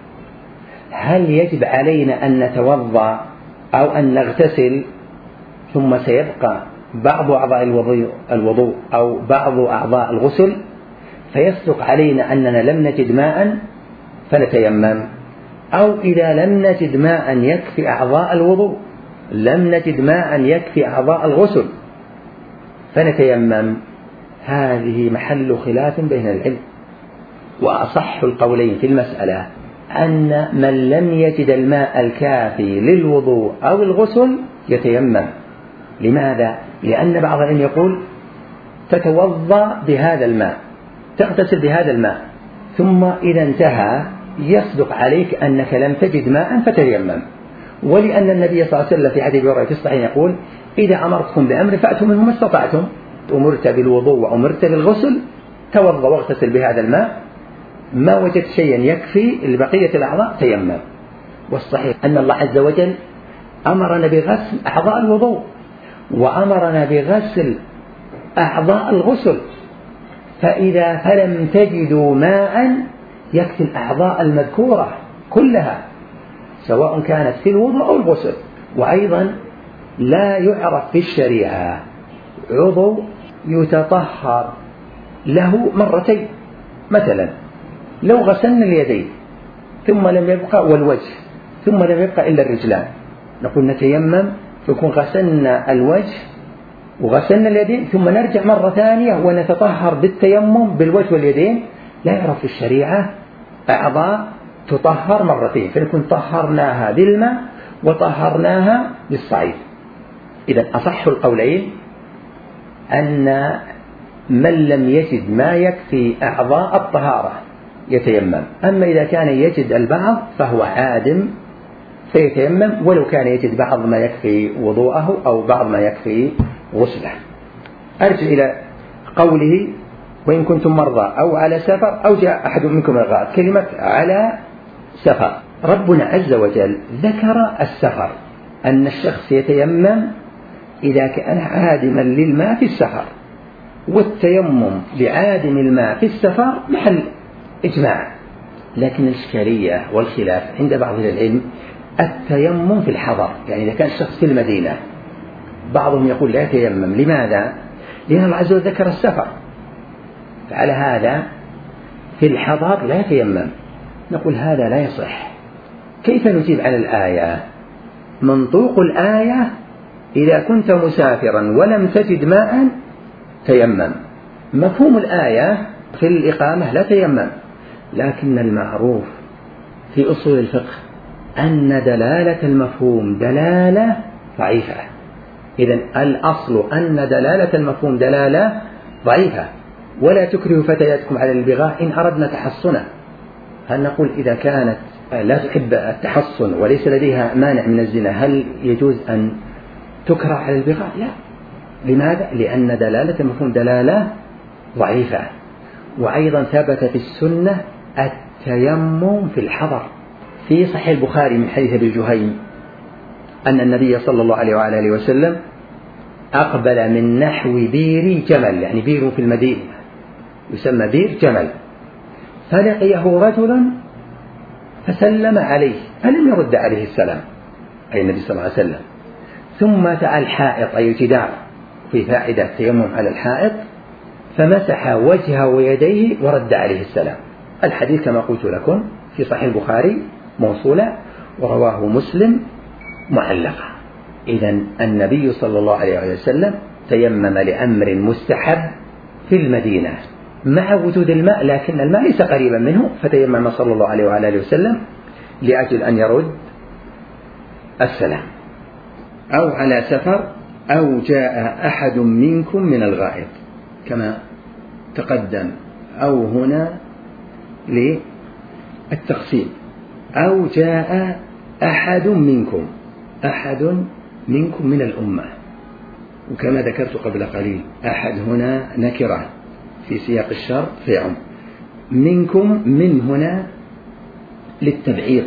هل يجب علينا أن نتوضأ أو أن نغتسل ثم سيبقى بعض أعضاء الوضوء أو بعض أعضاء الغسل، فيصدق علينا أننا لم نجد ماء فنتيمم، أو إذا لم نجد ماء يكفي أعضاء الوضوء لم نجد ماء يكفي أعضاء الغسل فنتيمم؟ هذه محل خلاف بين العلم، وأصح القولين في المسألة أن من لم يجد الماء الكافي للوضوء أو الغسل يتيمم. لماذا؟ لأن بعض العلم يقول تتوضأ بهذا الماء، تغتسل بهذا الماء، ثم إذا انتهى يصدق عليك أنك لم تجد ماء فتيمم. ولأن النبي صلى الله عليه وسلم في حديث في الصحيح يقول إذا أمرتكم بأمر فأتوا منه ما استطعتم، أمرت بالوضوء وأمرت بالغسل توضأ واغتسل بهذا الماء، ما وجدت شيئا يكفي لبقية الأعضاء تيمم. والصحيح أن الله عز وجل أمرنا بغسل أعضاء الوضوء وأمرنا بغسل أعضاء الغسل، فإذا فلم تجدوا ماء يكفي الأعضاء المذكورة كلها سواء كانت في الوضوء أو الغسل. وأيضا لا يعرف في الشريعة عضو يتطهر له مرتين، مثلا لو غسلنا اليدين ثم لم يبقى والوجه ثم لم يبقى إلا الرجلان نقول نتيمم، فيكون غسلنا الوجه وغسلنا اليدين ثم نرجع مرة ثانية ونتطهر بالتيمم بالوجه واليدين. لا يعرف في الشريعة أعضاء تطهر مرتين، فنكون طهرناها بالماء وطهرناها بالصعيد. إذا أصح القولين أن من لم يجد ما يكفي أعضاء الطهارة يتيمم، أما إذا كان يجد البعض فهو عادم فيتيمم ولو كان يجد بعض ما يكفي وضوءه أو بعض ما يكفي غسله. أرجع إلى قوله وإن كنتم مرضى أو على سفر أو جاء أحد منكم الغائط، كلمة على سفر ربنا عز وجل ذكر السفر أن الشخص يتيمم إذا كان عادما للماء في السفر، والتيمم لعادم الماء في السفر محل إجماع. لكن الإشكالية والخلاف عند بعض العلم التيمم في الحضر، يعني إذا كان الشخص في المدينة بعضهم يقول لا يتيمم. لماذا؟ لأن الله عز وجل ذكر السفر، فعلى هذا في الحضر لا يتيمم. نقول هذا لا يصح. كيف نجيب على الآية؟ منطوق الآية إذا كنت مسافرا ولم تجد ماء تيمم، مفهوم الآية في الإقامة لا تيمم. لكن المعروف في أصول الفقه أن دلالة المفهوم دلالة ضعيفة، إذن الأصل أن دلالة المفهوم دلالة ضعيفة. ولا تكرهوا فتياتكم على البغاء إن أردنا تحصنا. هل نقول إذا كانت لا تحب التحصن وليس لديها مانع من الزنا هل يجوز أن تكره على البغاء؟ لا. لماذا؟ لأن دلالة المفهوم دلالة ضعيفة. وأيضا ثبت في السنة التيمم في الحضر في صحيح البخاري من حديث أبي جهيم أن النبي صلى الله عليه وآله وسلم أقبل من نحو بير جمل، يعني بير في المدينة يسمى بير جمل، فلقيه رجل فسلم عليه فلم يرد عليه السلام أي النبي صلى الله عليه وسلم، ثم أتى الحائط أي جدار في فائدة تيمم على الحائط فمسح وجهه ويديه ورد عليه السلام. الحديث كما قلت لكم في صحيح البخاري موصولا ورواه مسلم معلقا. إذن النبي صلى الله عليه وسلم تيمم لأمر مستحب في المدينة مع وجود الماء، لكن الماء ليس قريبا منه، فتيمم صلى الله عليه وآله وسلم لأجل أن يرد السلام. أو على سفر أو جاء أحد منكم من الغائط كما تقدم، أو هنا للتقسيم، أو جاء أحد منكم، أحد منكم من الأمة، وكما ذكرت قبل قليل أحد هنا نكرة في سياق الشرط فيعم، منكم من هنا للتبعير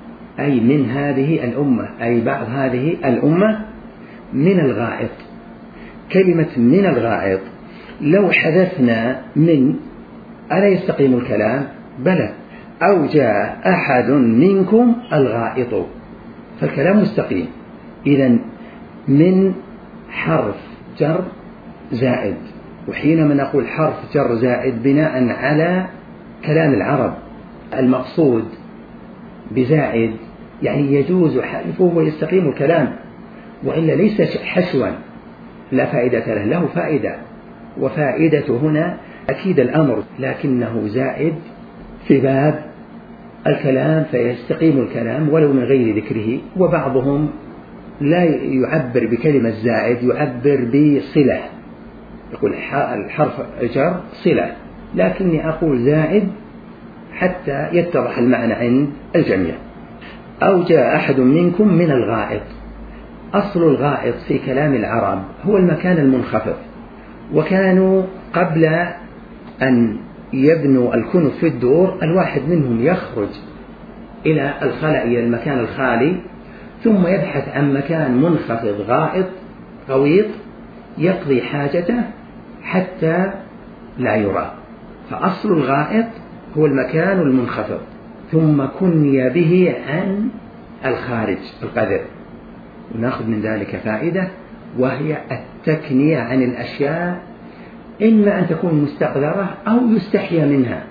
أي من هذه الأمة، أي بعض هذه الأمة من الغائط. كلمة من الغائط لو حذفنا من ألا يستقيم الكلام؟ بلى. أو جاء أحد منكم الغائط، فالكلام مستقيم. إذن من حرف جر زائد، وحينما نقول حرف جر زائد بناء على كلام العرب المقصود بزائد يعني يجوز حذفه ويستقيم الكلام، وإلا ليس حشوا لا فائدة له، له فائدة، وفائدته هنا أكيد الأمر، لكنه زائد في باب الكلام فيستقيم الكلام ولو من غير ذكره. وبعضهم لا يعبر بكلمة زائد، يعبر بصلة، يقول الحرف جر صلة، لكني أقول زائد حتى يتضح المعنى عند الجميع. أو جاء أحد منكم من الغائط. أصل الغائط في كلام العرب هو المكان المنخفض، وكانوا قبل أن يبنوا الكنف في الدور الواحد منهم يخرج إلى الخلاء، إلى المكان الخالي، ثم يبحث عن مكان منخفض غائط غويط يقضي حاجته حتى لا يرى. فأصل الغائط هو المكان المنخفض، ثم كني به عن الخارج القذر. ونأخذ من ذلك فائدة، وهي التكنية عن الأشياء إما أن تكون مستقذرة أو يستحيا منها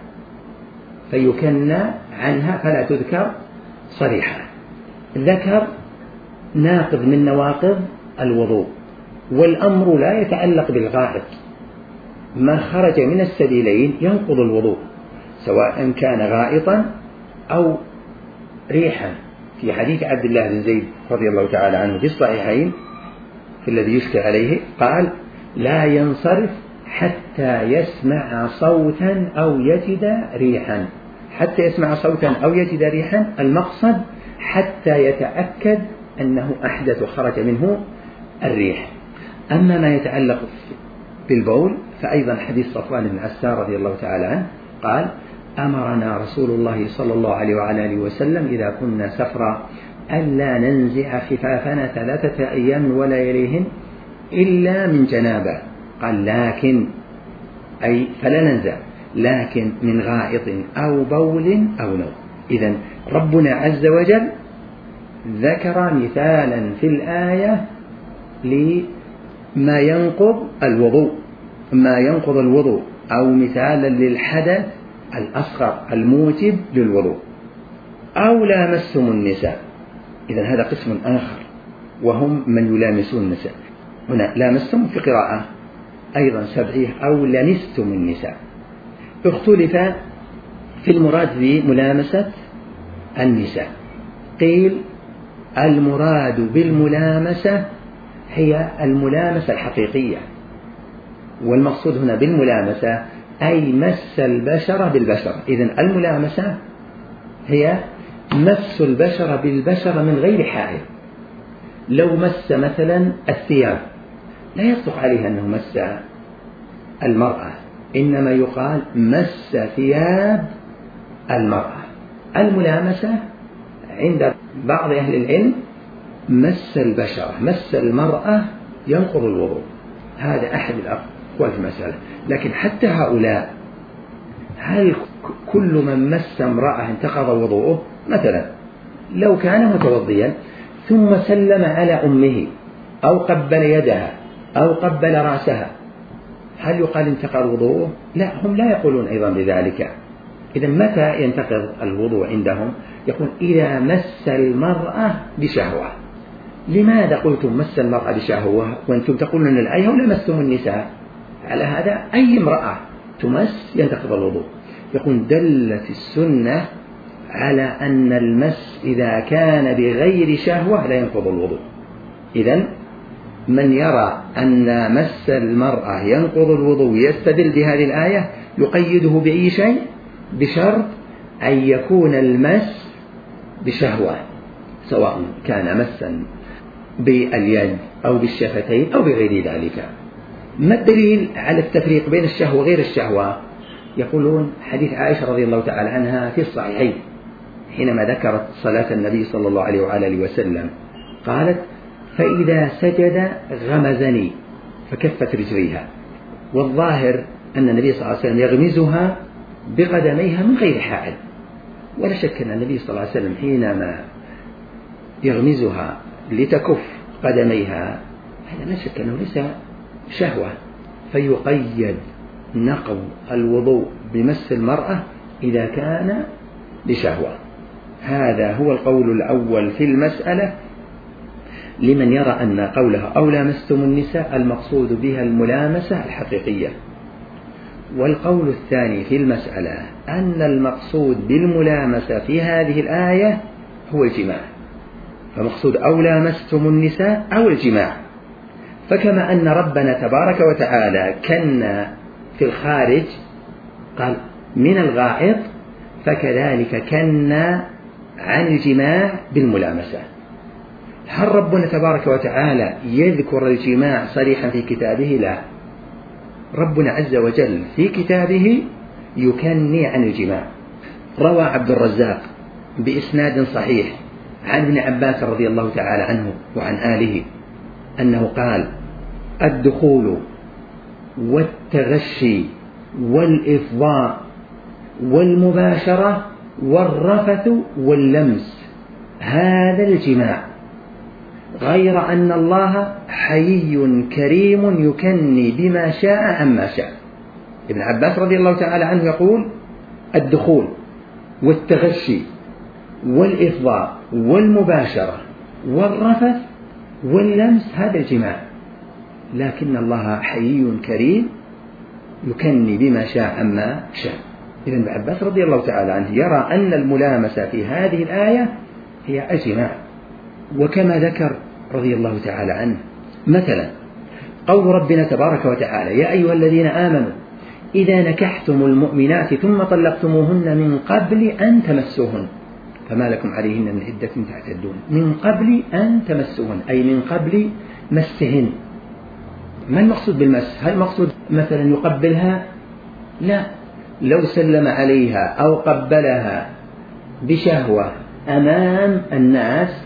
فيكنى عنها فلا تذكر صريحة. ذكر ناقض من نواقض الوضوء، والأمر لا يتعلق بالغائط، ما خرج من السبيلين ينقض الوضوء سواء كان غائطا أو ريحا. في حديث عبد الله بن زيد رضي الله تعالى عنه في الصحيحين في الذي يشكى عليه قال: لا ينصرف حتى يسمع صوتا أو يجد ريحا. حتى يسمع صوتا أو يجد ريحا، المقصد حتى يتأكد أنه أحدث خرج منه الريح. أما ما يتعلق بالبول فأيضا حديث صفوان بن عسار رضي الله تعالى عنه قال: أمرنا رسول الله صلى الله عليه وعلى آله وسلم إذا كنا سفرا ألا ننزع خفافنا 3 أيام ولا يليهن إلا من جنابة. قال: لكن أي فلا ننزع، لكن من غائط أو بول أو نوم. إذن ربنا عز وجل ذكر مثالا في الآية لما ينقض الوضوء، ما ينقض الوضوء، أو مثالا للحدث الأصغر الموجب للوضوء. أو لامستم النساء، إذن هذا قسم آخر وهم من يلامسون النساء. هنا لامستم في قراءة أيضا سبعية أو لمستم النساء. اختلف في المراد بملامسة النساء. قيل المراد بالملامسة هي الملامسة الحقيقية، والمقصود هنا بالملامسة أي مس البشرة بالبشرة. إذن الملامسة هي مس البشرة بالبشرة من غير حائل. لو مس مثلا الثياب لا يصدق عليه أنه مس المرأة، إنما يقال مس ثياب المرأة. الملامسة عند بعض أهل العلم مس البشرة، مس المرأة ينقض الوضوء، هذا أحد الأقوال في المسألة. لكن حتى هؤلاء، هل كل من مس امرأة انتقض وضوءه؟ مثلا لو كان متوضيا ثم سلم على أمه أو قبل يدها أو قبل رأسها، هل يقال انتقض وضوءه؟ لا، هم لا يقولون أيضا بذلك. إذا متى ينتقض الوضوء عندهم؟ يقول إذا مس المرأة بشهوة. لماذا قلتم مس المرأة بشهوة وأنتم تقولون أن الآية ولمستم النساء؟ على هذا أي امرأة تمس ينتقض الوضوء. يقول دلت السنة على أن المس إذا كان بغير شهوة لا ينقض الوضوء. إذن من يرى أن مس المرأة ينقض الوضوء يستدل بهذه الآية يقيده بأي شيء بشرط أن يكون المس بشهوة، سواء كان مسا باليد أو بالشفتين أو بغير ذلك. ما الدليل على التفريق بين الشهوة وغير الشهوة؟ يقولون حديث عائشة رضي الله تعالى عنها في الصحيحين حينما ذكرت صلاة النبي صلى الله عليه وآله وسلم قالت: فإذا سجد غمزني فكفت رجليها، والظاهر أن النبي صلى الله عليه وسلم يغمزها بقدميها من غير حائل. ولا شك أن النبي صلى الله عليه وسلم حينما يغمزها لتكف قدميها هذا لا شك أنه ليس شهوة، فيقيد نقض الوضوء بمس المرأة إذا كان لشهوة. هذا هو القول الأول في المسألة لمن يرى أن قولها أو لامستم النساء المقصود بها الملامسة الحقيقية. والقول الثاني في المسألة أن المقصود بالملامسة في هذه الآية هو الجماع، فمقصود أو لامستم النساء أو الجماع. فكما أن ربنا تبارك وتعالى كن في الخارج قال من الغائط، فكذلك كن عن الجماع بالملامسة. هل ربنا تبارك وتعالى يذكر الجماع صريحا في كتابه؟ لا، ربنا عز وجل في كتابه يكني عن الجماع. روى عبد الرزاق بإسناد صحيح عن ابن عباس رضي الله تعالى عنه وعن آله أنه قال: الدخول والتغشي والإفضاء والمباشرة والرفث واللمس هذا الجماع، غير أن الله حيي كريم يكني بما شاء عما شاء. ابن عباس رضي الله تعالى عنه يقول: الدخول والتغشي والإفضاء والمباشرة والرفث واللمس هذا الجماع، لكن الله حيي كريم يكني بما شاء عما شاء. إذن ابن عباس رضي الله تعالى عنه يرى أن الملامسة في هذه الآية هي الجماع. وكما ذكر رضي الله تعالى عنه مثلا قول ربنا تبارك وتعالى: يا أيها الذين آمنوا إذا نكحتم المؤمنات ثم طلقتموهن من قبل أن تمسوهن فما لكم عليهن من عدة تعتدون. من قبل أن تمسوهن أي من قبل مسهن. ما المقصود بالمس؟ هل المقصود مثلا يقبلها؟ لا، لو سلم عليها أو قبلها بشهوة أمام الناس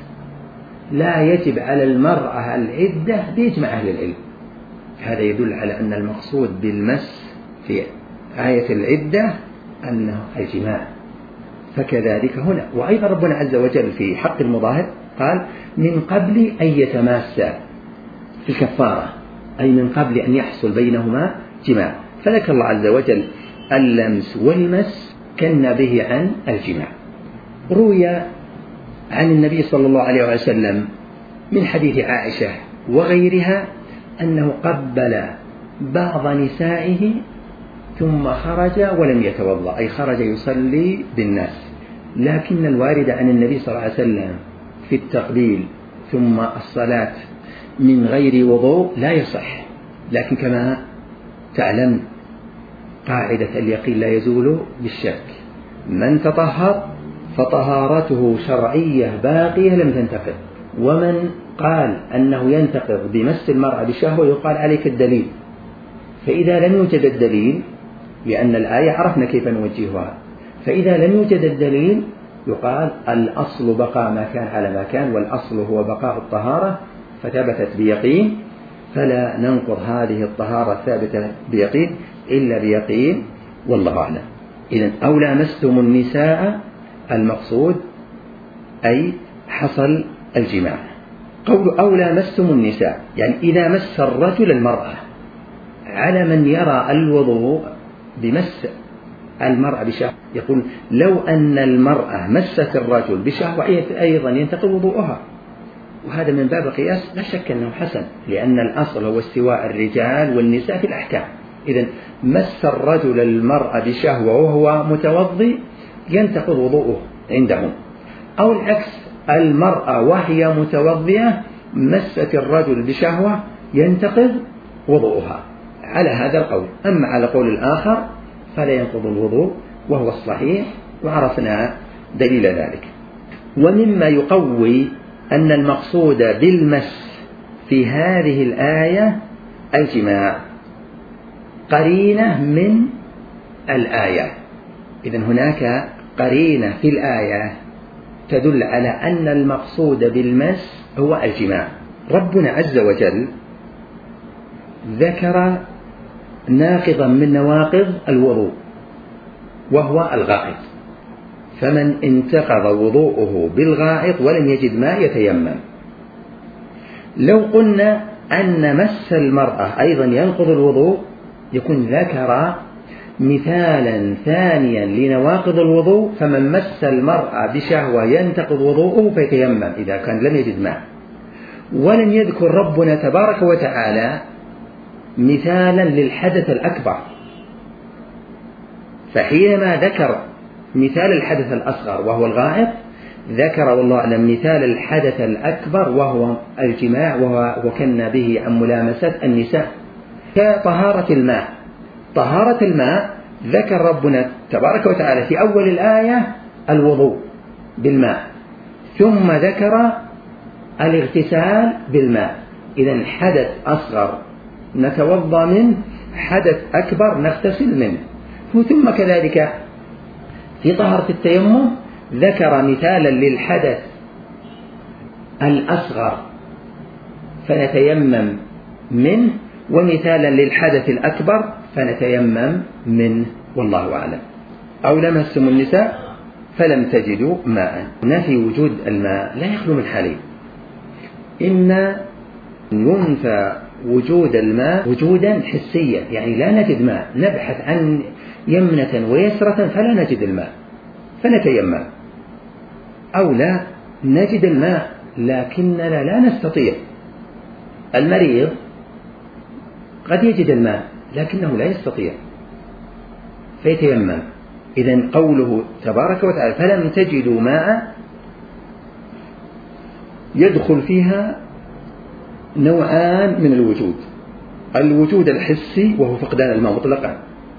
لا يجب على المرأة العدة بإجماع أهل العلم. هذا يدل على أن المقصود بالمس في آية العدة أنه الجماع، فكذلك هنا. وأيضا ربنا عز وجل في حق المظاهر قال: من قبل أن يتماسا في الكفارة، أي من قبل أن يحصل بينهما جماع. فذكر الله عز وجل اللمس والمس كن به عن الجماع. روي عن النبي صلى الله عليه وسلم من حديث عائشة وغيرها أنه قبل بعض نسائه ثم خرج ولم يتوضأ، أي خرج يصلي بالناس. لكن الوارد عن النبي صلى الله عليه وسلم في التقبيل ثم الصلاة من غير وضوء لا يصح. لكن كما تعلم قاعدة اليقين لا يزول بالشك، من تطهر فطهارته شرعية باقية لم تنتقض. ومن قال أنه ينتقض بمس المرأة بشهوة يقال عليك الدليل. فإذا لم يوجد الدليل، لأن الآية عرفنا كيف نوجهها، فإذا لم يوجد الدليل يقال الأصل بقاء ما كان على ما كان، والأصل هو بقاء الطهارة، فثبتت بيقين، فلا ننقض هذه الطهارة الثابتة بيقين إلا بيقين، والله أعلم. إذن أو لامستم النساء المقصود أي حصل الجماع. قول أو لامستم النساء يعني إذا مس الرجل المرأة، على من يرى الوضوء بمس المرأة بشهوة يقول لو أن المرأة مست الرجل بشهوة أيضا ينتقض وضوءها، وهذا من باب قياس لا شك أنه حسن، لأن الأصل هو استواء الرجال والنساء في الأحكام. إذن مس الرجل المرأة بشهوة وهو متوضي ينتقض وضوءه عندهم، أو العكس، المرأة وهي متوضية مست الرجل بشهوة ينتقض وضوءها، على هذا القول. أما على قول الآخر فلا ينقض الوضوء وهو الصحيح، وعرفنا دليل ذلك. ومما يقوي أن المقصود بالمس في هذه الآية الجماع قرينة من الآية. إذن هناك قرينة في الآية تدل على أن المقصود بالمس هو الجماع. ربنا عز وجل ذكر ناقضا من نواقض الوضوء وهو الغائط، فمن انتقض وضوءه بالغائط ولم يجد ماء يتيمم. لو قلنا أن مس المرأة أيضا ينقض الوضوء يكون ذكر مثالا ثانيا لنواقض الوضوء، فمن مس المرأة بشهوة ينتقض وضوءه فيتيمم إذا كان لم يجد ماء. ولم يذكر ربنا تبارك وتعالى مثالا للحدث الأكبر، فحينما ذكر مثال الحدث الأصغر وهو الغائط ذكر والله أعلم مثال الحدث الأكبر وهو الجماع، وكنا به عن ملامسة النساء. كطهارة الماء، طهارة الماء ذكر ربنا تبارك وتعالى في أول الآية الوضوء بالماء، ثم ذكر الاغتسال بالماء. إذن حدث أصغر نتوضأ منه، حدث أكبر نغتسل منه. ثم كذلك في طهارة التيمم ذكر مثالا للحدث الأصغر فنتيمم منه، ومثالا للحدث الأكبر فنتيمم منه، والله أعلم. أو لمستم النساء فلم تجدوا ماء. نفي وجود الماء لا يخلو من حالين: إما ينفى وجود الماء وجودا حسيا، يعني لا نجد ماء، نبحث عن يمنة ويسرة فلا نجد الماء فنتيمم، أو لا نجد الماء لكننا لا نستطيع. المريض قد يجد الماء لكنه لا يستطيع فيتيمم. إذن قوله تبارك وتعالى فلم تجدوا ماء يدخل فيها نوعان من الوجود: الوجود الحسي وهو فقدان الماء مطلقا،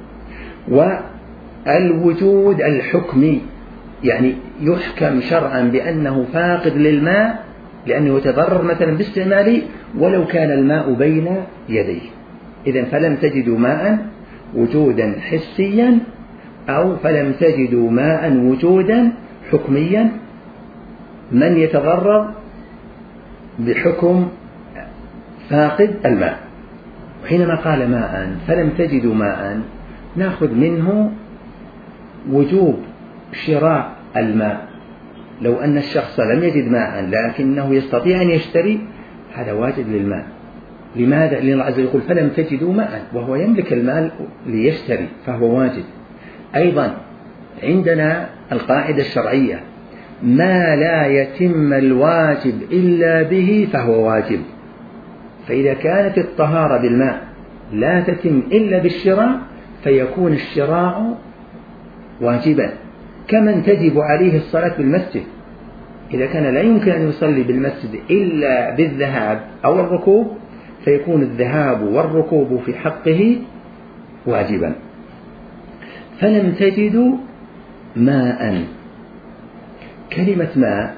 والوجود الحكمي، يعني يحكم شرعا بأنه فاقد للماء لأنه يتضرر مثلا باستعماله ولو كان الماء بين يديه. إذن فلم تجدوا ماء وجودا حسيا، أو فلم تجدوا ماء وجودا حكميا، من يتضرر بحكم فاقد الماء. وحينما قال ماء فلم تجدوا ماء نأخذ منه وجوب شراء الماء. لو أن الشخص لم يجد ماء لكنه يستطيع أن يشتري، هذا واجب للماء. لماذا؟ لأن الله عز وجل يقول فلم تجدوا ماء، وهو يملك المال ليشتري فهو واجب. أيضا عندنا القاعدة الشرعية: ما لا يتم الواجب إلا به فهو واجب. فإذا كانت الطهارة بالماء لا تتم إلا بالشراء فيكون الشراء واجبا، كمن تجب عليه الصلاة بالمسجد. إذا كان لا يمكن أن يصلي بالمسجد إلا بالذهاب أو الركوب فيكون الذهاب والركوب في حقه واجبا. فلم تجدوا ماء، كلمة ماء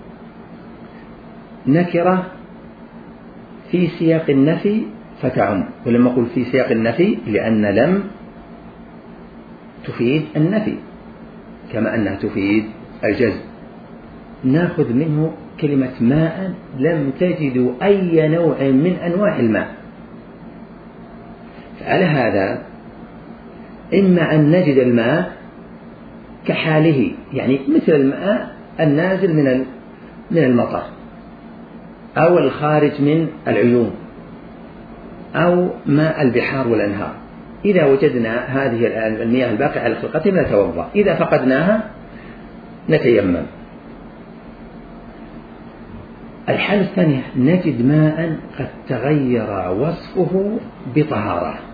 نكرة في سياق النفي فتعم، ولما أقول في سياق النفي لأن لم تفيد النفي كما أنها تفيد الجزم. نأخذ منه كلمة ماء لم تجدوا أي نوع من أنواع الماء. فعلى هذا إما أن نجد الماء كحاله، يعني مثل الماء النازل من المطر أو الخارج من العيون أو ماء البحار والأنهار. إذا وجدنا هذه المياه الباقية على خلقتها نتوضأ، إذا فقدناها نتيمم. الحالة الثانية: نجد ماء قد تغير وصفه بطهارة،